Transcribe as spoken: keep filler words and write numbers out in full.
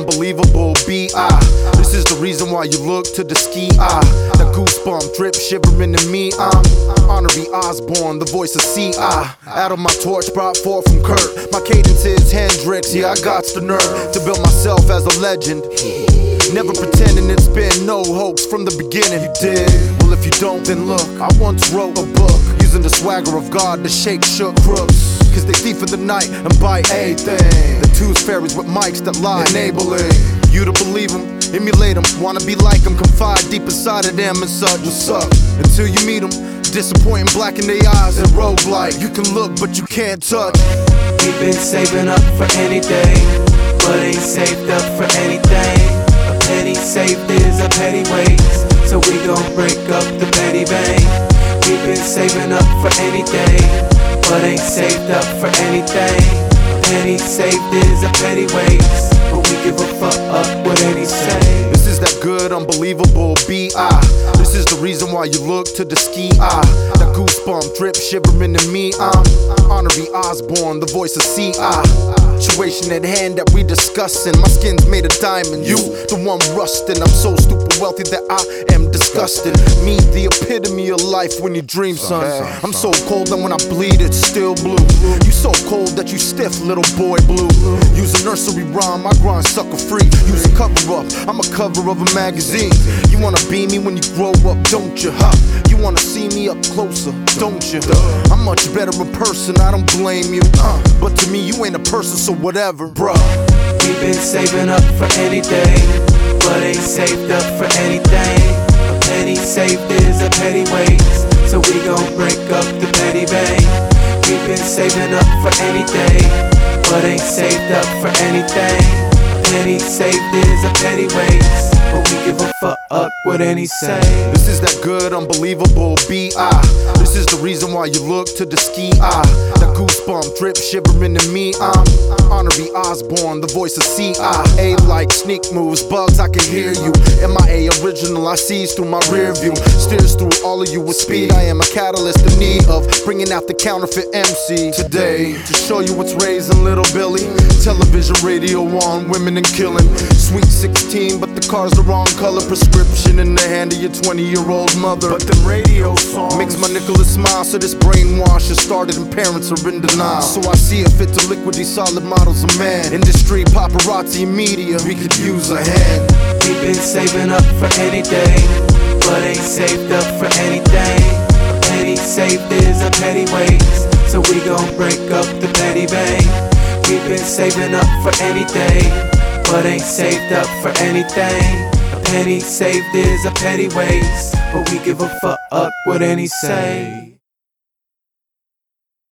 unbelievable B I This is the reason why you look to the ski eye. That goosebump drip shivering in me. I'm Honorary Osborne, the voice of C I Out of my torch brought forth from Kurt. My cadence is Hendrix, yeah, I got the nerve to build myself as a legend. Never pretending it's been no hoax from the beginning. You did? Well, if you don't, then look. I once wrote a book using the swagger of God to shake shook crooks. Cause they thief in the night and buy anything. The tooth fairies with mics that lie, enabling you to believe them, emulate them, wanna be like them, confide deep inside of them and such. What's up? Until you meet them, disappointing, black in their eyes and roguelike. You can look, but you can't touch. We've been saving up for anything, but ain't saved up for anything. A penny saved is a petty waste, so we gon' break up the petty bank. We've been saving up for anything, but ain't saved up for anything. A penny saved is a petty waste, but we give a fuck up what any say. This is that good, unbelievable B I This is the reason why you look to the ski eye. That goosebump drip shivering in me. I'm Honorary Osborne, the voice of C I Situation at hand that we discussing. My skin's made of diamond, you the one rusting. I'm so stupid wealthy that I am disgusted. Me, the epitome of life when you dream, son. I'm so cold that when I bleed it's still blue. You so cold that you stiff, little boy blue. Use a nursery rhyme, I grind sucker free. Use a cover up, I'm a cover of a magazine. You wanna be me when you grow up, don't you? Huh? You wanna see me up closer, don't you? I'm much better in person, I don't blame you. Uh, but to me, you ain't a person, so whatever, bruh. We've been saving up for anything, but ain't saved up for anything. A penny saved is a petty waste, so we gon' break up the petty bank. We've been saving up for anything, but ain't saved up for anything. A penny saved is a petty waste, but we give a fuck up what any say. This is that good, unbelievable B I This is the reason why you look to the ski eye. That goosebump drip shivering in me. I'm Honorary Osborne, the voice of C I A like sneak moves, bugs, I can hear you. M I A original, I sees through my rear view. Steers through all of you with speed. I am a catalyst in need of bringing out the counterfeit M C today. To show you what's raising little Billy. Television, radio on, women and killing. Sweet sixteen, but the car's the wrong color. Prescription in the hand of your twenty year old mother. But them radio songs makes my Nicholas smile. So this brainwash has started and parents are in denial. So I see it fit to liquid these solid models of man. Industry, paparazzi, media, we could use a hand. We've been saving up for anything, but ain't saved up for anything. A penny saved is a petty waste, so we gon' break up the petty bank. We've been saving up for anything, but ain't saved up for anything. A penny saved is a petty waste, but we give a fuck up what any say.